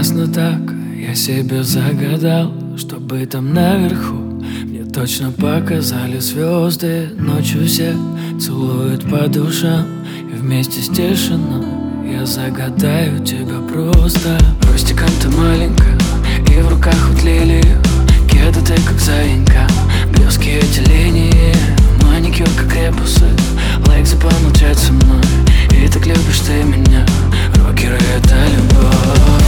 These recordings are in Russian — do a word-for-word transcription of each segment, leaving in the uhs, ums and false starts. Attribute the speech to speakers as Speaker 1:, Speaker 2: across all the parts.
Speaker 1: классно так, я себе загадал, чтобы там наверху мне точно показали звезды. Ночью все целуют по душам, и вместе с тишиной я загадаю тебя просто. Ростиком ты маленькая, и в руках вот лилии, кеды ты как заинька, блески эти линии, маникюр как ребусы, лайк за помолчать со мной. И так любишь ты меня, рокеры это любовь.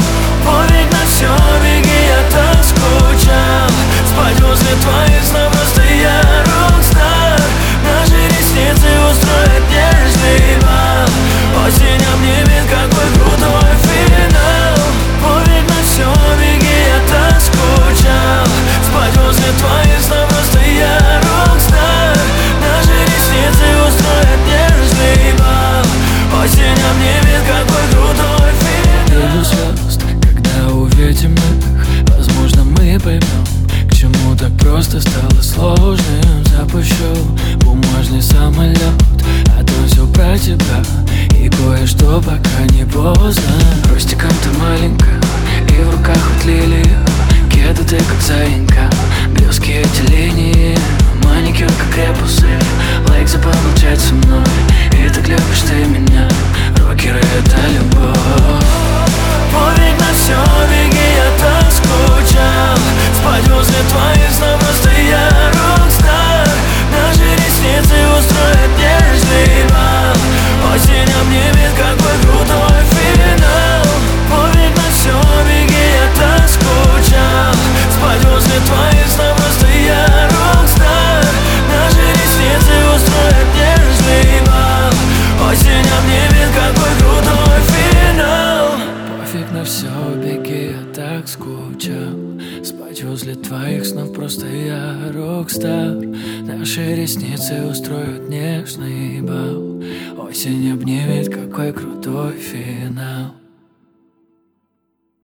Speaker 1: Пофиг на все, беги, я так скучал. Спать возле твоих снов, просто я рокстар. Наши ресницы устроят нежный бал. Осень обнимет, какой крутой финал. Пофиг на все, беги, я так скучал. Спать возле твоих снов, просто я рокстар. Наши ресницы устроят нежный бал. Осень обнимет, какой крутой финал. Вижу звезд, когда увидим их, возможно мы поймем, к чему так просто стало сложным. Запущу бумажный самолет, а то все про тебя, и кое-что пока не поздно. Ростиком ты маленькая, и в руках вот лилии, кеды ты как заинька, блески эти линии, маникюр как ребусы, лайк за помолчать со мной. И так любишь ты меня, рокеры это любовь. Пофиг на все, беги, я так скучал. Спать возле твоих снов, просто я рокстар. Наши ресницы устроят нежный бал. Осень обнимет, какой крутой финал. Пофиг на все, беги, я так скучал. Спать возле твоих снов, просто я рокстар. Наши ресницы устроят нежный бал. Осень обнимет, какой крутой финал. Пофиг на все, беги, я так скучал. Спать возле твоих снов, просто я рокстар. Наши ресницы устроят нежный бал. Осень обнимет, какой крутой финал.